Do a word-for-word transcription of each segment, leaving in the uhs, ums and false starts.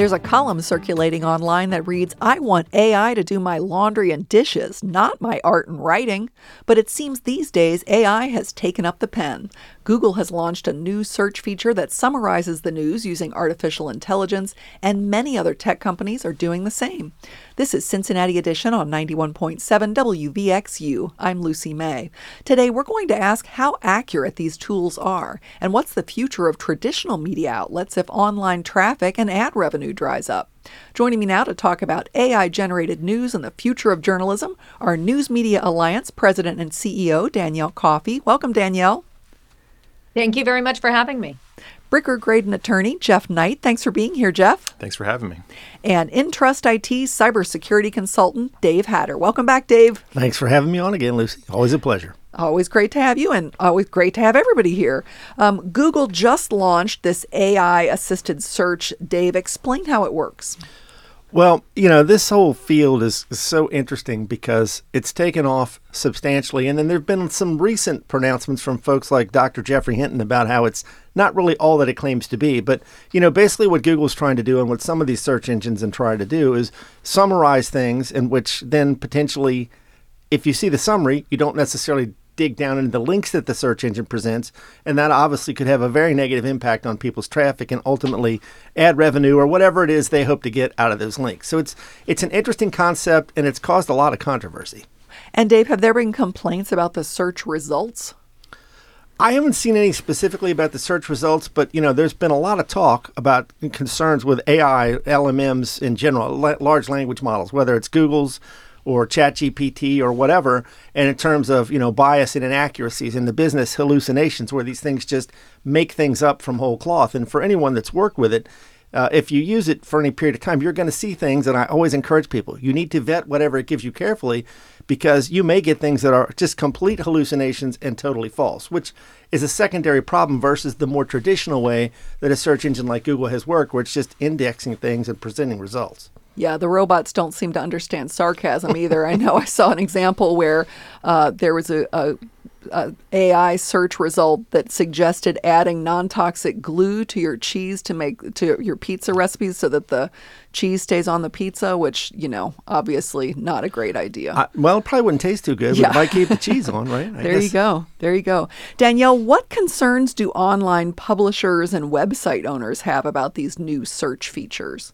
There's a column circulating online that reads, "I want A I to do my laundry and dishes, not my art and writing." But it seems these days A I has taken up the pen. Google has launched a new search feature that summarizes the news using artificial intelligence, and many other tech companies are doing the same. This is Cincinnati Edition on ninety-one point seven W V X U. I'm Lucy May. Today we're going to ask how accurate these tools are, and what's the future of traditional media outlets if online traffic and ad revenue dries up. Joining me now to talk about A I-generated news and the future of journalism, our News Media Alliance President and C E O, Danielle Coffey. Welcome, Danielle. Thank you very much for having me. Bricker Graydon attorney Jeff Knight. Thanks for being here, Jeff. Thanks for having me. And Intrust I T cybersecurity consultant Dave Hatter. Welcome back, Dave. Thanks for having me on again, Lucy. Always a pleasure. Always great to have you, and always great to have everybody here. Um, Google just launched this A I-assisted search. Dave, explain how it works. Well, you know, this whole field is, is so interesting because it's taken off substantially. And then there have been some recent pronouncements from folks like Doctor Jeffrey Hinton about how it's not really all that it claims to be. But, you know, basically what Google's trying to do and what some of these search engines are trying to do is summarize things in which then potentially, if you see the summary, you don't necessarily dig down into the links that the search engine presents, and that obviously could have a very negative impact on people's traffic and ultimately ad revenue or whatever it is they hope to get out of those links. So it's it's an interesting concept, and it's caused a lot of controversy. And Dave, have there been complaints about the search results? I haven't seen any specifically about the search results, but you know, there's been a lot of talk about concerns with A I, L M Ms in general, large language models, whether it's Google's or ChatGPT or whatever, and in terms of, you know, bias and inaccuracies in the business hallucinations where these things just make things up from whole cloth. And for anyone that's worked with it, uh, if you use it for any period of time, you're going to see things. And I always encourage people, you need to vet whatever it gives you carefully, because you may get things that are just complete hallucinations and totally false, which is a secondary problem versus the more traditional way that a search engine like Google has worked, where it's just indexing things and presenting results. Yeah, the robots don't seem to understand sarcasm either. I know I saw an example where uh, there was a, a, a A I search result that suggested adding non-toxic glue to your cheese to make to your pizza recipes so that the cheese stays on the pizza, which, you know, obviously not a great idea. Uh, well, it probably wouldn't taste too good, but Yeah. it might keep the cheese on, right? I there guess. you go. There you go. Danielle, what concerns do online publishers and website owners have about these new search features?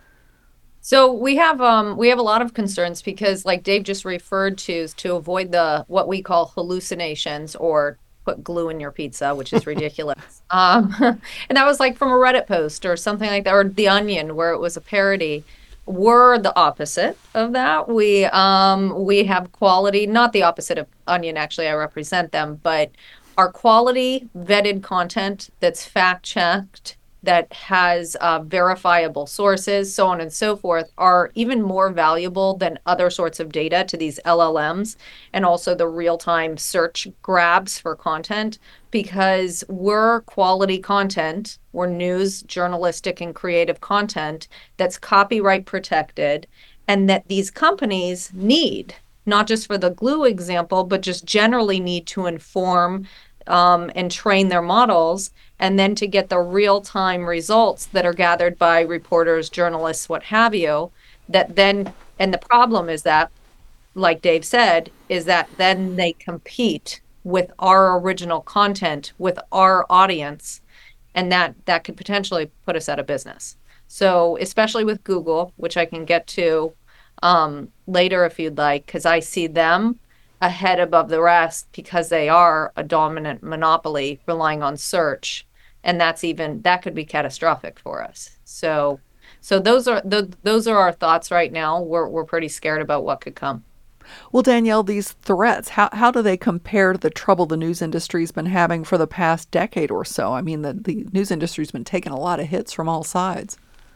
So we have um, we have a lot of concerns because, like Dave just referred to, to avoid the what we call hallucinations or put glue in your pizza, which is ridiculous. um, and that was like from a Reddit post or something like that, or The Onion, where it was a parody. We're the opposite of that. We um, we have quality, not the opposite of Onion. Actually, I represent them, but our quality vetted content that's fact checked, that has uh, verifiable sources, so on and so forth, are even more valuable than other sorts of data to these L L Ms and also the real-time search grabs for content, because we're quality content, we're news, journalistic, and creative content that's copyright protected, and that these companies need, not just for the glue example, but just generally need to inform um, and train their models, and then to get the real-time results that are gathered by reporters, journalists, what have you, that then, and the problem is that, like Dave said, is that then they compete with our original content, with our audience, and that, that could potentially put us out of business. So especially with Google, which I can get to um, later if you'd like, because I see them ahead above the rest because they are a dominant monopoly relying on search. And that's even, that could be catastrophic for us. So, so those are the, those are our thoughts right now. We're we're pretty scared about what could come. Well, Danielle, these threats, how how do they compare to the trouble the news industry's been having for the past decade or so? I mean, the, the news industry's been taking a lot of hits from all sides.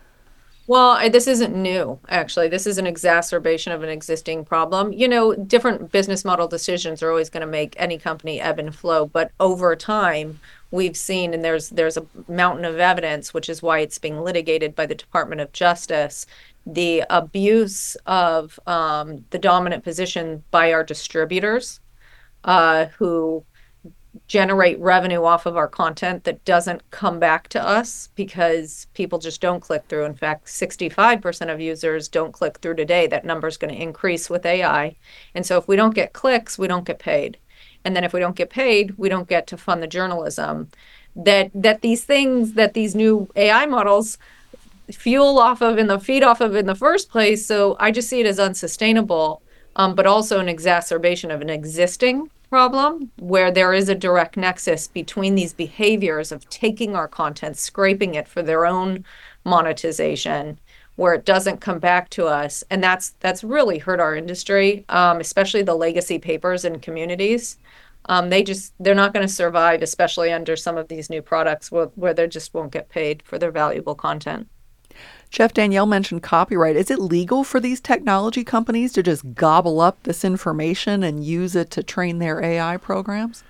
Well, I- this isn't new, actually. This is an exacerbation of an existing problem. You know, different business model decisions are always going to make any company ebb and flow, but over time, we've seen, and there's there's a mountain of evidence, which is why it's being litigated by the Department of Justice, the abuse of um, the dominant position by our distributors, uh, who generate revenue off of our content that doesn't come back to us because people just don't click through. In fact, sixty-five percent of users don't click through today. That number is going to increase with A I. And so if we don't get clicks, we don't get paid. And then if we don't get paid, we don't get to fund the journalism that that these things, that these new A I models fuel off of and the feed off of in the first place. So I just see it as unsustainable, um, but also an exacerbation of an existing problem where there is a direct nexus between these behaviors of taking our content, scraping it for their own monetization, where it doesn't come back to us. And that's that's really hurt our industry, um, especially the legacy papers and communities. Um, they just, they're not going to survive, especially under some of these new products where, where they just won't get paid for their valuable content. Jeff, Danielle mentioned copyright. Is it legal for these technology companies to just gobble up this information and use it to train their A I programs?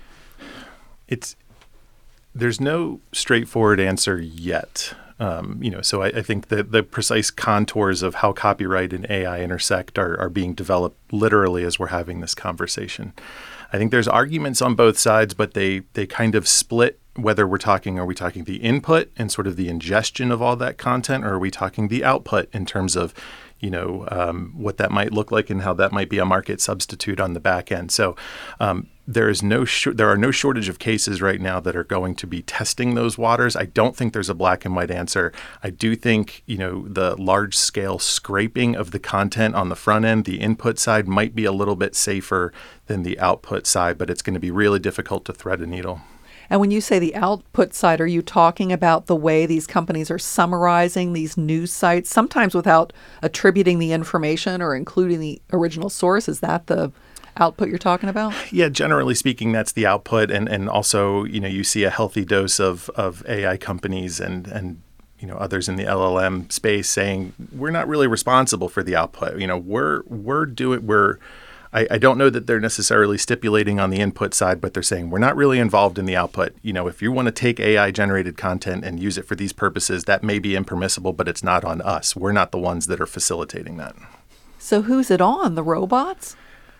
It's there's no straightforward answer yet. Um, you know, so I, I think that the precise contours of how copyright and A I intersect are, are being developed literally as we're having this conversation. I think there's arguments on both sides, but they they kind of split whether we're talking, are we talking the input and sort of the ingestion of all that content, or are we talking the output in terms of, you know, um, what that might look like and how that might be a market substitute on the back end. So um, there is no sh- there are no shortage of cases right now that are going to be testing those waters. I don't think there's a black and white answer. I do think, you know, the large scale scraping of the content on the front end, the input side, might be a little bit safer than the output side, but it's going to be really difficult to thread a needle. And when you say the output side, are you talking about the way these companies are summarizing these news sites, sometimes without attributing the information or including the original source? Is that the output you're talking about? Yeah, generally speaking, that's the output. And, and also, you know, you see a healthy dose of, of A I companies and, and you know, others in the L L M space saying, we're not really responsible for the output. You know, we're we're doing, we're I, I don't know that they're necessarily stipulating on the input side, but they're saying we're not really involved in the output. You know, if you want to take A I-generated content and use it for these purposes, that may be impermissible, but it's not on us. We're not the ones that are facilitating that. So who's it on? The robots?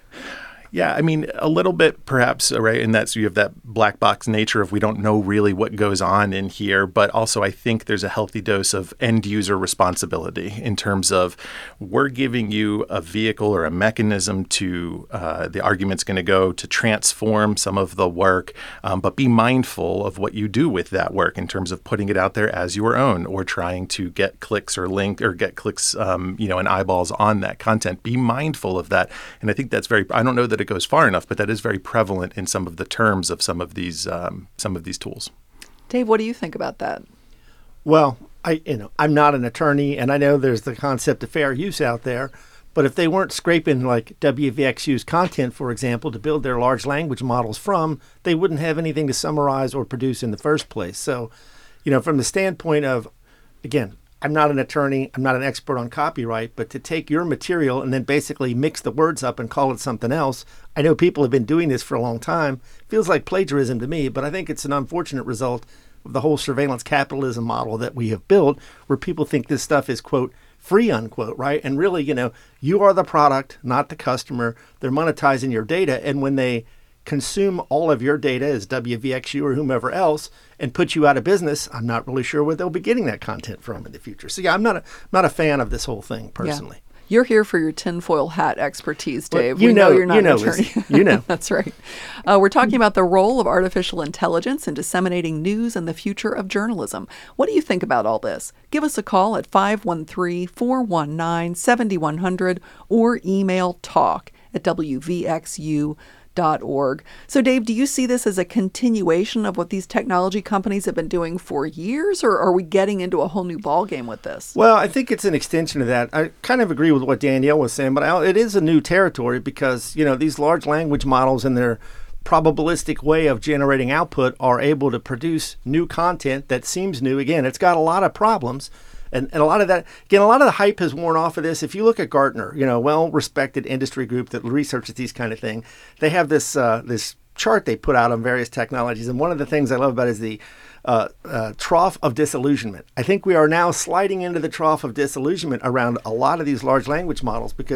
Yeah, I mean, a little bit perhaps, right? And that's, you have that black box nature of we don't know really what goes on in here. But also, I think there's a healthy dose of end user responsibility in terms of we're giving you a vehicle or a mechanism to, uh, the argument's going to go to transform some of the work, um, but be mindful of what you do with that work in terms of putting it out there as your own or trying to get clicks or link or get clicks, um, you know, and eyeballs on that content. Be mindful of that. And I think that's very, I don't know that it goes far enough, but that is very prevalent in some of the terms of some of these um, some of these tools. Dave, what do you think about that? Well, I you know I'm not an attorney, and I know there's the concept of fair use out there. But if they weren't scraping like W V X U's content, for example, to build their large language models from, they wouldn't have anything to summarize or produce in the first place. So, you know, from the standpoint of, again, I'm not an attorney, I'm not an expert on copyright, but to take your material and then basically mix the words up and call it something else, I know people have been doing this for a long time. Feels like plagiarism to me, but I think it's an unfortunate result of the whole surveillance capitalism model that we have built, where people think this stuff is, quote, free, unquote, right? And really, you know, you are the product, not the customer. They're monetizing your data. And when they consume all of your data as W V X U or whomever else and put you out of business, I'm not really sure where they'll be getting that content from in the future. So yeah, I'm not a not a fan of this whole thing personally. Yeah. You're here for your tinfoil hat expertise, Dave. Well, you we know, know you're not you know, an attorney. Liz, you know. That's right. Uh, we're talking about the role of artificial intelligence in disseminating news and the future of journalism. What do you think about all this? Give us a call at five one three, four one nine, seven one zero zero or email talk at W V X U dot org. So, Dave, do you see this as a continuation of what these technology companies have been doing for years, or are we getting into a whole new ballgame with this? Well, I think it's an extension of that. I kind of agree with what Danielle was saying, but I, it is a new territory because, you know, these large language models and their probabilistic way of generating output are able to produce new content that seems new. Again, it's got a lot of problems. And, and a lot of that, again, a lot of the hype has worn off of this. If you look at Gartner, you know, well-respected industry group that researches these kind of things, they have this uh, this chart they put out on various technologies. And one of the things I love about it is the uh, uh, trough of disillusionment. I think we are now sliding into the trough of disillusionment around a lot of these large language models because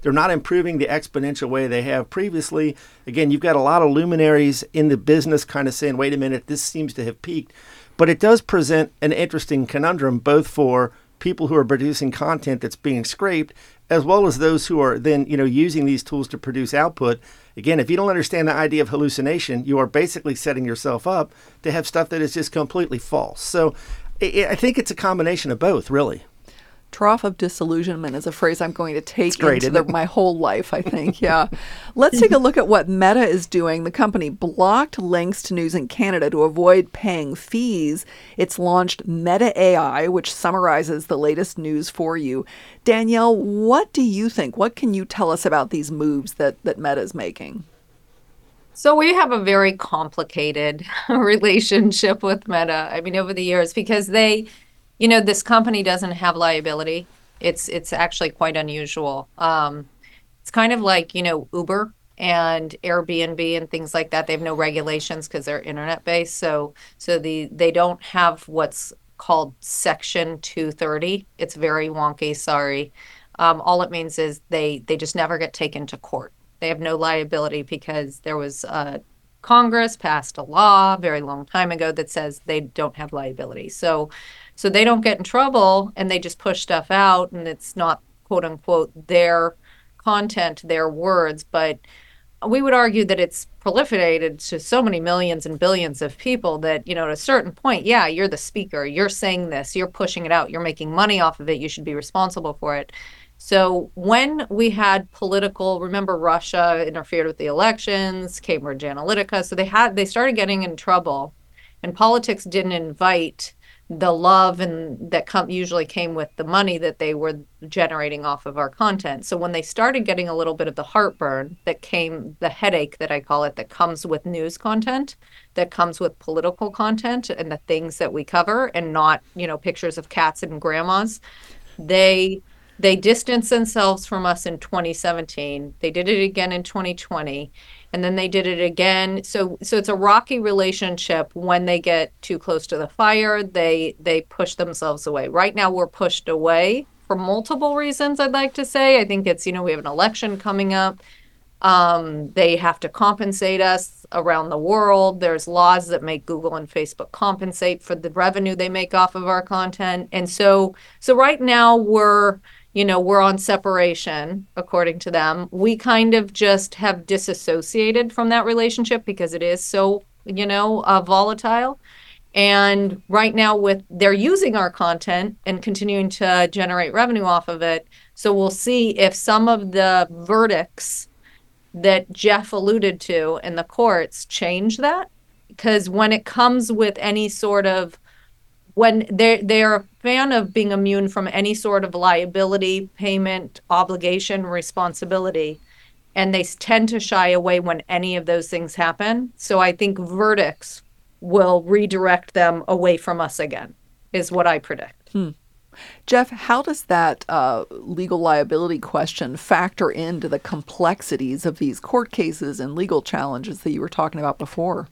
They're not improving the exponential way they have previously. Again, you've got a lot of luminaries in the business kind of saying, wait a minute, this seems to have peaked. But it does present an interesting conundrum, both for people who are producing content that's being scraped, as well as those who are then, you know, using these tools to produce output. Again, if you don't understand the idea of hallucination, you are basically setting yourself up to have stuff that is just completely false. So I I think it's a combination of both, really. Trough of disillusionment is a phrase I'm going to take great, into the, my whole life, I think. Yeah. Let's take a look at what Meta is doing. The company blocked links to news in Canada to avoid paying fees. It's launched Meta A I, which summarizes the latest news for you. Danielle, what do you think? What can you tell us about these moves that, that Meta is making? So we have a very complicated relationship with Meta. I mean, over the years, because they... You know, this company doesn't have liability. It's it's actually quite unusual. Um, it's kind of like, you know, Uber and Airbnb and things like that. They have no regulations because they're internet based. So so the they don't have what's called Section two thirty. It's very wonky. Sorry. Um, all it means is they they just never get taken to court. They have no liability because there was uh, Congress passed a law a very long time ago that says they don't have liability. So. So they don't get in trouble and they just push stuff out and it's not, quote unquote, their content, their words. But we would argue that it's proliferated to so many millions and billions of people that, you know, at a certain point, yeah, you're the speaker, you're saying this, you're pushing it out, you're making money off of it, you should be responsible for it. So when we had political, remember Russia interfered with the elections, Cambridge Analytica, so they had they started getting in trouble and politics didn't invite the love and that com- usually came with the money that they were generating off of our content. So when they started getting a little bit of the heartburn that came, the headache that I call it, that comes with news content, that comes with political content and the things that we cover and not, you know, pictures of cats and grandmas, they they distanced themselves from us in twenty seventeen. They did it again in twenty twenty. And then they did it again. So so it's a rocky relationship. When they get too close to the fire, they they push themselves away. Right now, we're pushed away for multiple reasons, I'd like to say. I think it's, you know, we have an election coming up. Um, they have to compensate us around the world. There's laws that make Google and Facebook compensate for the revenue they make off of our content. And so so right now, we're... You know, we're on separation, according to them. We kind of just have disassociated from that relationship because it is so, you know, uh, volatile. And right now with they're using our content and continuing to generate revenue off of it. So we'll see if some of the verdicts that Jeff alluded to in the courts change that. Because when it comes with any sort of when they're, they're a fan of being immune from any sort of liability, payment, obligation, responsibility, and they tend to shy away when any of those things happen. So I think verdicts will redirect them away from us again, is what I predict. Hmm. Jeff, how does that uh, legal liability question factor into the complexities of these court cases and legal challenges that you were talking about before?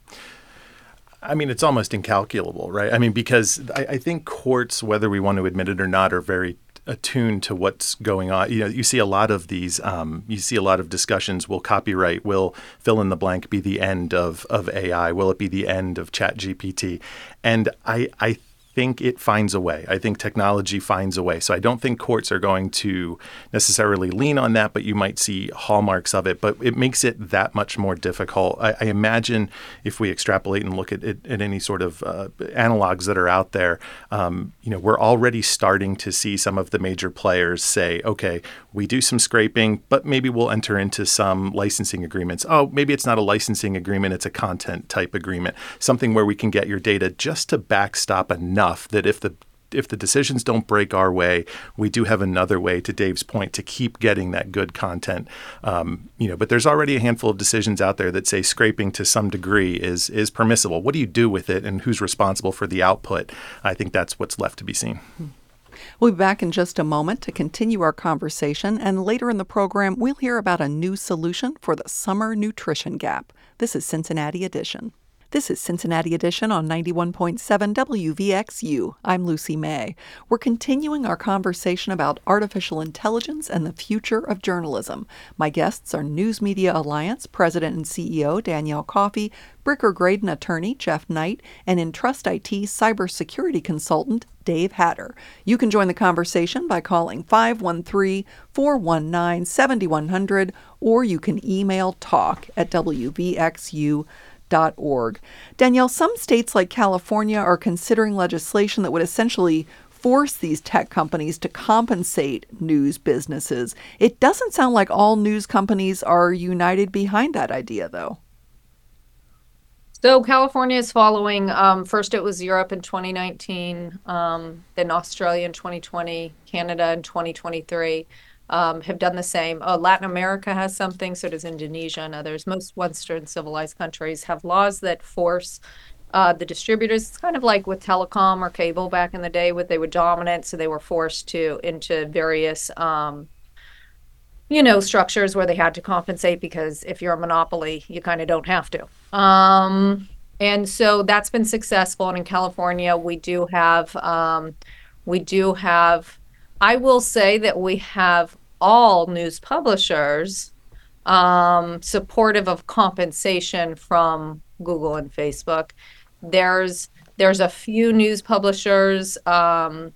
I mean, it's almost incalculable, right? I mean, because I, I think courts, whether we want to admit it or not, are very attuned to what's going on. You know, you see a lot of these, um, you see a lot of discussions. Will copyright, will fill in the blank be the end of, of A I? Will it be the end of Chat G P T? And I, I think it finds a way. I think technology finds a way. So I don't think courts are going to necessarily lean on that, but you might see hallmarks of it. But it makes it that much more difficult. I, I imagine if we extrapolate and look at, at, at any sort of uh, analogs that are out there, um, you know, we're already starting to see some of the major players say, okay, we do some scraping, but maybe we'll enter into some licensing agreements. Oh, maybe it's not a licensing agreement, it's a content type agreement, something where we can get your data just to backstop enough that if the if the decisions don't break our way, we do have another way, to Dave's point, to keep getting that good content. Um, you know, but there's already a handful of decisions out there that say scraping to some degree is is permissible. What do you do with it, and who's responsible for the output? I think that's what's left to be seen. We'll be back in just a moment to continue our conversation, and later in the program, we'll hear about a new solution for the summer nutrition gap. This is Cincinnati Edition. This is Cincinnati Edition on ninety-one point seven W V X U. I'm Lucy May. We're continuing our conversation about artificial intelligence and the future of journalism. My guests are News Media Alliance President and C E O Danielle Coffey, Bricker Graydon attorney Jeff Knight, and Entrust I T cybersecurity consultant Dave Hatter. You can join the conversation by calling five one three, four one nine, seven one zero zero or you can email talk at w v x u dot org. Danielle, some states like California are considering legislation that would essentially force these tech companies to compensate news businesses. It doesn't sound like all news companies are united behind that idea, though. So California is following. Um, first, it was Europe in twenty nineteen, um, then Australia in twenty twenty, Canada in twenty twenty-three. Um, have done the same. Uh, Latin America has something, so does Indonesia and others. Most Western civilized countries have laws that force uh, the distributors. It's kind of like with telecom or cable back in the day, where they were dominant, so they were forced to into various, um, you know, structures where they had to compensate, because if you're a monopoly, you kind of don't have to. Um, and so that's been successful. And in California, we do have, um, we do have. I will say that we have all news publishers um, supportive of compensation from Google and Facebook. There's there's a few news publishers um,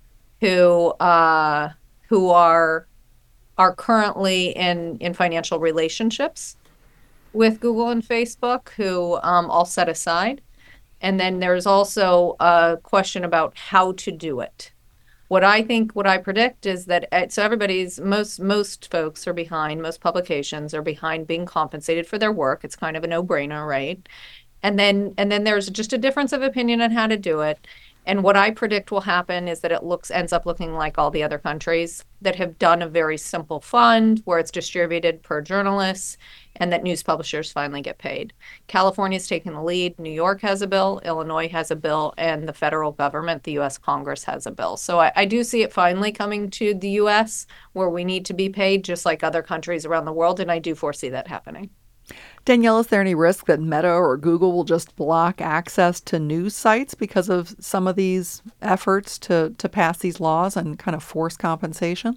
who uh, who are are currently in, in financial relationships with Google and Facebook, who um, I'll set aside. And then there's also a question about how to do it. What I think, what I predict is that, so everybody's, most most folks are behind, most publications are behind being compensated for their work. It's kind of a no-brainer, right? And then and then there's just a difference of opinion on how to do it. And what I predict will happen is that it looks ends up looking like all the other countries that have done a very simple fund where it's distributed per journalist, and that news publishers finally get paid. California's taking the lead. New York has a bill. Illinois has a bill. And the federal government, the U S Congress, has a bill. So I, I do see it finally coming to the U S where we need to be paid just like other countries around the world. And I do foresee that happening. Danielle, is there any risk that Meta or Google will just block access to news sites because of some of these efforts to, to pass these laws and kind of force compensation?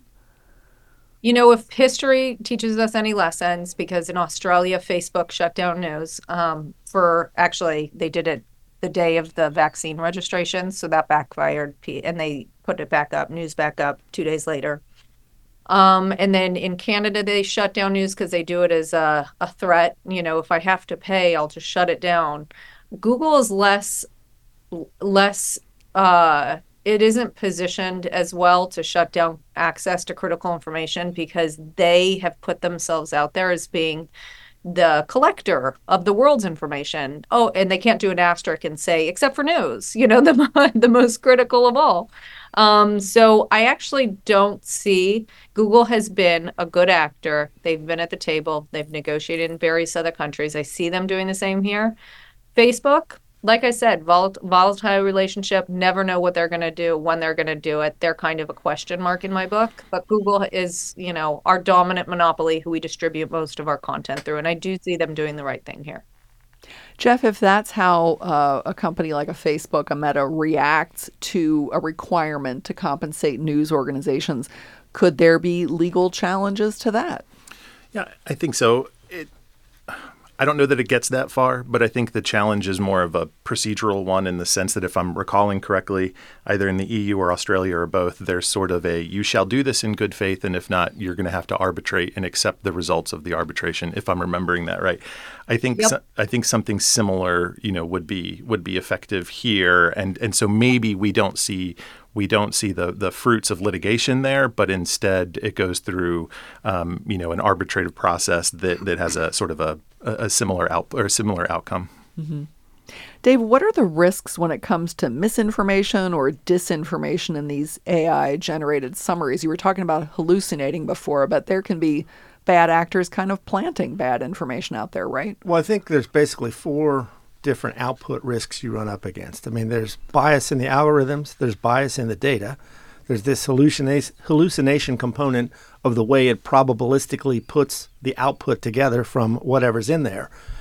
You know, if history teaches us any lessons, because in Australia, Facebook shut down news um, for, actually, they did it the day of the vaccine registration, so that backfired, and they put it back up, news back up two days later. Um, and then in Canada, they shut down news because they do it as a, a threat. You know, if I have to pay, I'll just shut it down. Google is less, less, uh, it isn't positioned as well to shut down access to critical information, because they have put themselves out there as being the collector of the world's information. Oh, and they can't do an asterisk and say, except for news, you know, the, the most critical of all. Um, so I actually don't see, Google has been a good actor. They've been at the table. They've negotiated in various other countries. I see them doing the same here. Facebook, like I said, vol- volatile relationship, never know what they're going to do, when they're going to do it. They're kind of a question mark in my book. But Google is, you know, our dominant monopoly who we distribute most of our content through. And I do see them doing the right thing here. Jeff, if that's how uh, a company like a Facebook, a Meta, reacts to a requirement to compensate news organizations, could there be legal challenges to that? Yeah, I think so. It, I don't know that it gets that far, but I think the challenge is more of a procedural one, in the sense that, if I'm recalling correctly, either in the E U or Australia or both, there's sort of a, you shall do this in good faith, and if not, you're going to have to arbitrate and accept the results of the arbitration, if I'm remembering that right. I think Yep. so, I think something similar, you know, would be would be effective here, and and so maybe we don't see we don't see the the fruits of litigation there, but instead it goes through um, you know, an arbitrative process that that has a sort of a a similar out or a similar outcome. Mm-hmm. Dave, what are the risks when it comes to misinformation or disinformation in these A I-generated summaries? You were talking about hallucinating before, but there can be bad actors kind of planting bad information out there, right? Well, I think there's basically four different output risks you run up against. I mean, there's bias in the algorithms, there's bias in the data, there's this hallucina- hallucination component of the way it probabilistically puts the output together from whatever's in there.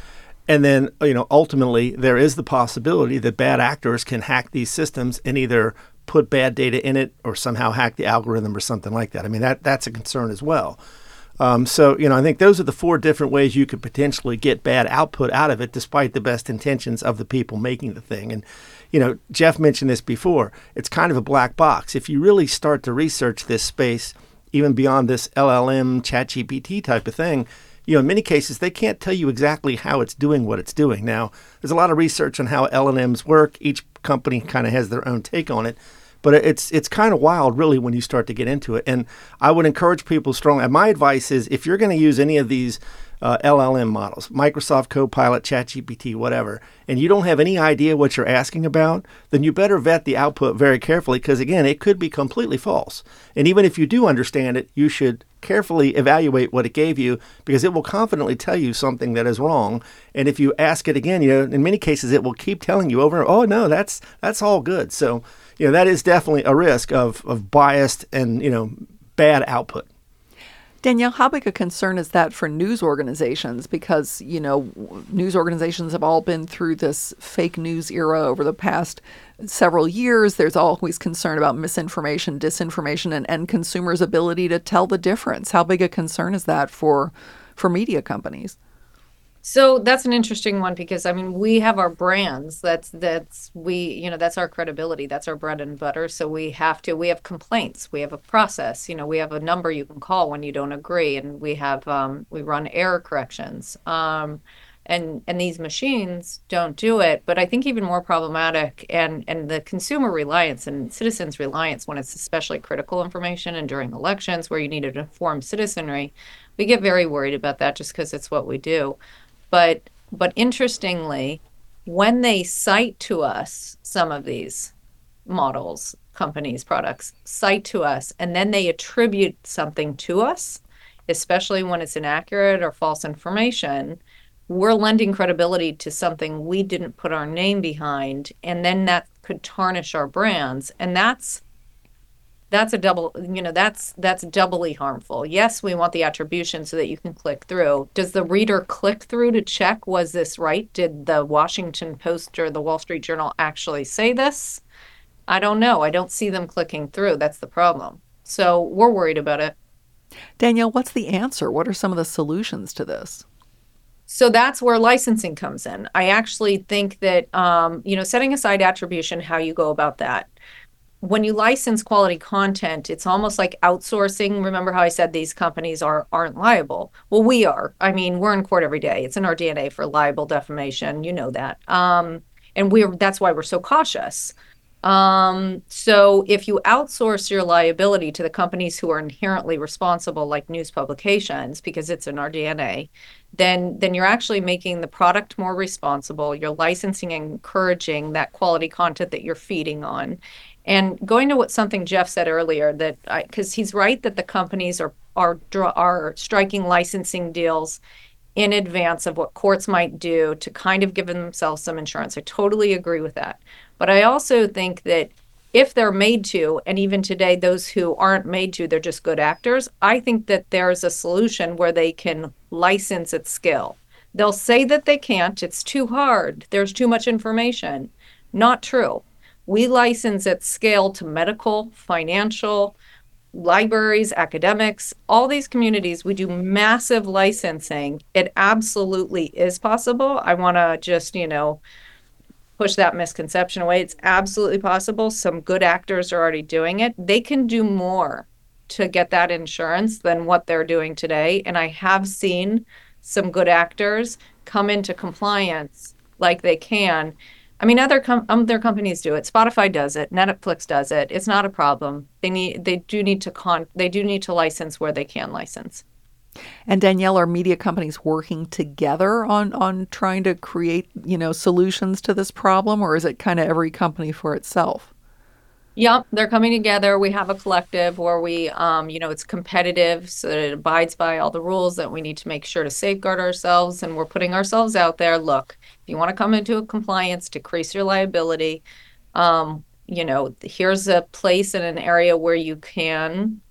And then, you know, ultimately, there is the possibility that bad actors can hack these systems and either put bad data in it or somehow hack the algorithm or something like that. I mean, that that's a concern as well. Um, so, you know, I think those are the four different ways you could potentially get bad output out of it, despite the best intentions of the people making the thing. And, you know, Jeff mentioned this before. It's kind of a black box. If you really start to research this space, even beyond this L L M, ChatGPT type of thing, you know, in many cases, they can't tell you exactly how it's doing what it's doing. Now, there's a lot of research on how L L Ms work. Each company kind of has their own take on it. But it's it's kind of wild, really, when you start to get into it. And I would encourage people strongly. And my advice is, if you're going to use any of these uh, L L M models, Microsoft Copilot, ChatGPT, whatever, and you don't have any idea what you're asking about, then you better vet the output very carefully, because, again, it could be completely false. And even if you do understand it, you should carefully evaluate what it gave you, because it will confidently tell you something that is wrong. And if you ask it again, you know, in many cases, it will keep telling you over, oh, no, that's that's all good. So, you know, that is definitely a risk of, of biased and, you know, bad output. Danielle, how big a concern is that for news organizations? Because, you know, news organizations have all been through this fake news era over the past several years. There's always concern about misinformation, disinformation, and, and consumers' ability to tell the difference. How big a concern is that for for media companies? So that's an interesting one, because I mean, we have our brands. That's that's we you know that's our credibility. That's our bread and butter. So we have to we have complaints. We have a process. You know, we have a number you can call when you don't agree, and we have um, we run error corrections. Um, and and these machines don't do it. But I think even more problematic, and and the consumer reliance and citizens' reliance when it's especially critical information and during elections where you need an informed citizenry, we get very worried about that just because it's what we do. But but interestingly, when they cite to us some of these models, companies, products, cite to us, and then they attribute something to us, especially when it's inaccurate or false information, we're lending credibility to something we didn't put our name behind, and then that could tarnish our brands. And that's That's a double, you know, that's that's doubly harmful. Yes, we want the attribution so that you can click through. Does the reader click through to check, was this right? Did the Washington Post or the Wall Street Journal actually say this? I don't know. I don't see them clicking through. That's the problem. So we're worried about it. Danielle, what's the answer? What are some of the solutions to this? So that's where licensing comes in. I actually think that, um, you know, setting aside attribution, how you go about that. When you license quality content, it's almost like outsourcing. Remember how I said these companies are, aren't liable? Well, we are. I mean, we're in court every day. It's in our D N A for libel, defamation. You know that. Um, and we're that's why we're so cautious. Um, so if you outsource your liability to the companies who are inherently responsible, like news publications, because it's in our D N A, then then you're actually making the product more responsible. You're licensing and encouraging that quality content that you're feeding on. And going to what something Jeff said earlier, that because he's right that the companies are are are striking licensing deals in advance of what courts might do to kind of give themselves some insurance. I totally agree with that. But I also think that if they're made to, and even today, those who aren't made to, they're just good actors, I think that there's a solution where they can license at scale. They'll say that they can't. It's too hard. There's too much information. Not true. We license at scale to medical, financial, libraries, academics, all these communities. We do massive licensing. It absolutely is possible. I want to just, you know, push that misconception away. It's absolutely possible. Some good actors are already doing it. They can do more to get that insurance than what they're doing today. And I have seen some good actors come into compliance like they can. I mean, other com- other companies do it. Spotify does it. Netflix does it. It's not a problem. They need, they do need to con, they do need to license where they can license. And Danielle, are media companies working together on on trying to create, you know, solutions to this problem, or is it kind of every company for itself? Yep, they're coming together. We have a collective where we, um, you know, it's competitive, so that it abides by all the rules that we need to make sure to safeguard ourselves. And we're putting ourselves out there. Look, if you want to come into a compliance, decrease your liability, um, you know, here's a place in an area where you can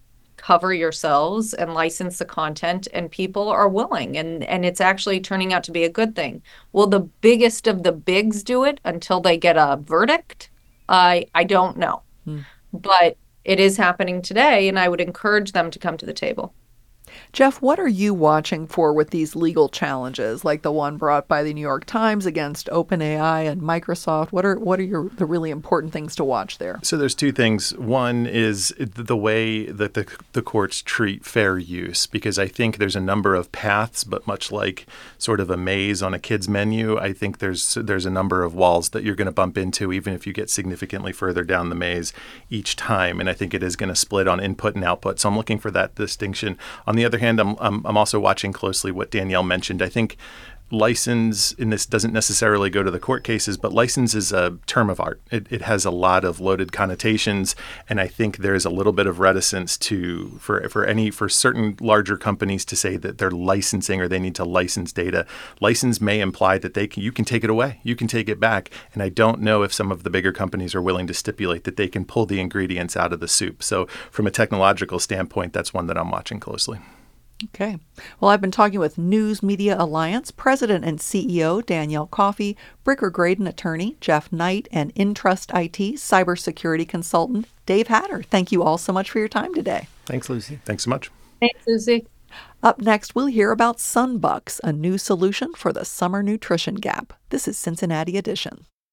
cover yourselves and license the content, and people are willing, and and it's actually turning out to be a good thing. Will the biggest of the bigs do it until they get a verdict? I I don't know. Hmm. But it is happening today, and I would encourage them to come to the table. Jeff, what are you watching for with these legal challenges, like the one brought by the New York Times against OpenAI and Microsoft? What are what are your the really important things to watch there? So there's two things. One is the way that the, the courts treat fair use, because I think there's a number of paths, but much like sort of a maze on a kid's menu, I think there's there's a number of walls that you're going to bump into, even if you get significantly further down the maze each time. And I think it is going to split on input and output. So I'm looking for that distinction. On the other hand, I'm, I'm I'm also watching closely what Danielle mentioned. I think license in this doesn't necessarily go to the court cases, but license is a term of art. It, it has a lot of loaded connotations, and I think there is a little bit of reticence to for for any for certain larger companies to say that they're licensing or they need to license data. License may imply that they can, you can take it away, you can take it back, and I don't know if some of the bigger companies are willing to stipulate that they can pull the ingredients out of the soup. So from a technological standpoint, that's one that I'm watching closely. Okay. Well, I've been talking with News Media Alliance President and C E O Danielle Coffey, Bricker Graden attorney Jeff Knight, and Intrust I T cybersecurity consultant Dave Hatter. Thank you all so much for your time today. Thanks, Lucy. Thanks so much. Thanks, Lucy. Up next, we'll hear about Sunbucks, a new solution for the summer nutrition gap. This is Cincinnati Edition.